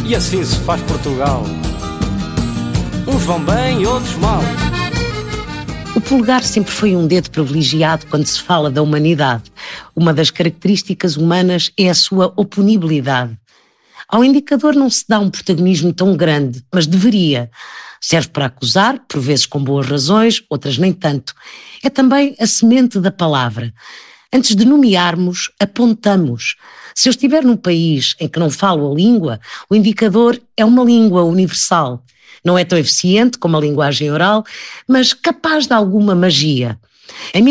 E assim se faz Portugal. Uns vão bem e outros mal. O polegar sempre foi um dedo privilegiado quando se fala da humanidade. Uma das características humanas é a sua oponibilidade. Ao indicador não se dá um protagonismo tão grande, mas deveria. Serve para acusar, por vezes com boas razões, outras nem tanto. É também a semente da palavra. Antes de nomearmos, apontamos. Se eu estiver num país em que não falo a língua, o indicador é uma língua universal. Não é tão eficiente como a linguagem oral, mas capaz de alguma magia. Em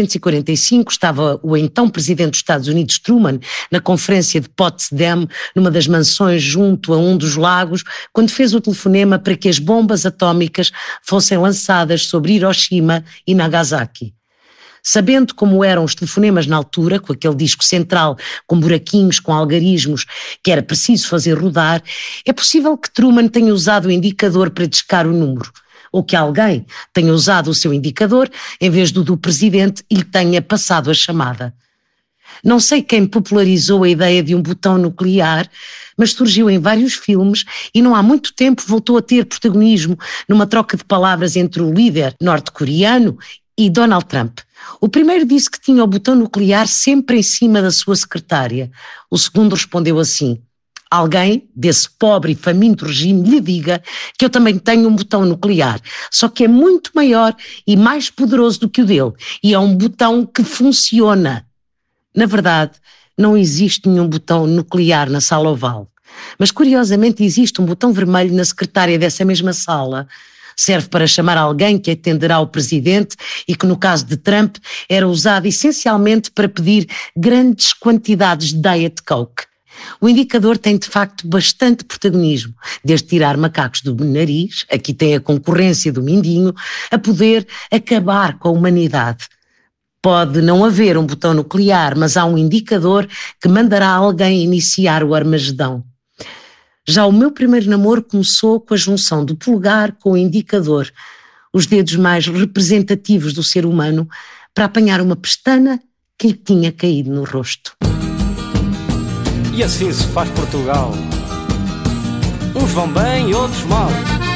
1945 estava o então presidente dos Estados Unidos, Truman, na conferência de Potsdam, numa das mansões junto a um dos lagos, quando fez o telefonema para que as bombas atómicas fossem lançadas sobre Hiroshima e Nagasaki. Sabendo como eram os telefonemas na altura, com aquele disco central com buraquinhos, com algarismos, que era preciso fazer rodar, é possível que Truman tenha usado o indicador para discar o número, ou que alguém tenha usado o seu indicador em vez do presidente e lhe tenha passado a chamada. Não sei quem popularizou a ideia de um botão nuclear, mas surgiu em vários filmes e não há muito tempo voltou a ter protagonismo numa troca de palavras entre o líder norte-coreano e Donald Trump. O primeiro disse que tinha o botão nuclear sempre em cima da sua secretária. O segundo respondeu assim: alguém desse pobre e faminto regime lhe diga que eu também tenho um botão nuclear, só que é muito maior e mais poderoso do que o dele, e é um botão que funciona. Na verdade, não existe nenhum botão nuclear na sala oval, mas curiosamente existe um botão vermelho na secretária dessa mesma sala. Serve para chamar alguém que atenderá ao presidente e que, no caso de Trump, era usado essencialmente para pedir grandes quantidades de Diet Coke. O indicador tem, de facto, bastante protagonismo, desde tirar macacos do nariz, aqui tem a concorrência do mindinho, a poder acabar com a humanidade. Pode não haver um botão nuclear, mas há um indicador que mandará alguém iniciar o Armagedão. Já o meu primeiro namoro começou com a junção do polegar com o indicador, os dedos mais representativos do ser humano, para apanhar uma pestana que lhe tinha caído no rosto. E assim se faz Portugal. Uns vão bem e outros mal.